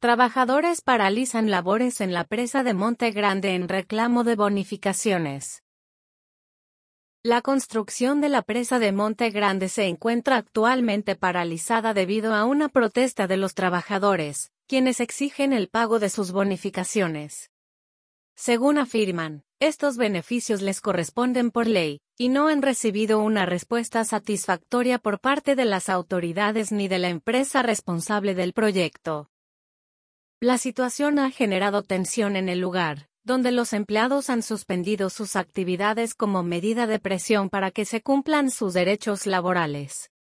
Trabajadores paralizan labores en la presa de Monte Grande en reclamo de bonificaciones. La construcción de la presa de Monte Grande se encuentra actualmente paralizada debido a una protesta de los trabajadores, quienes exigen el pago de sus bonificaciones. Según afirman, estos beneficios les corresponden por ley, y no han recibido una respuesta satisfactoria por parte de las autoridades ni de la empresa responsable del proyecto. La situación ha generado tensión en el lugar, donde los empleados han suspendido sus actividades como medida de presión para que se cumplan sus derechos laborales.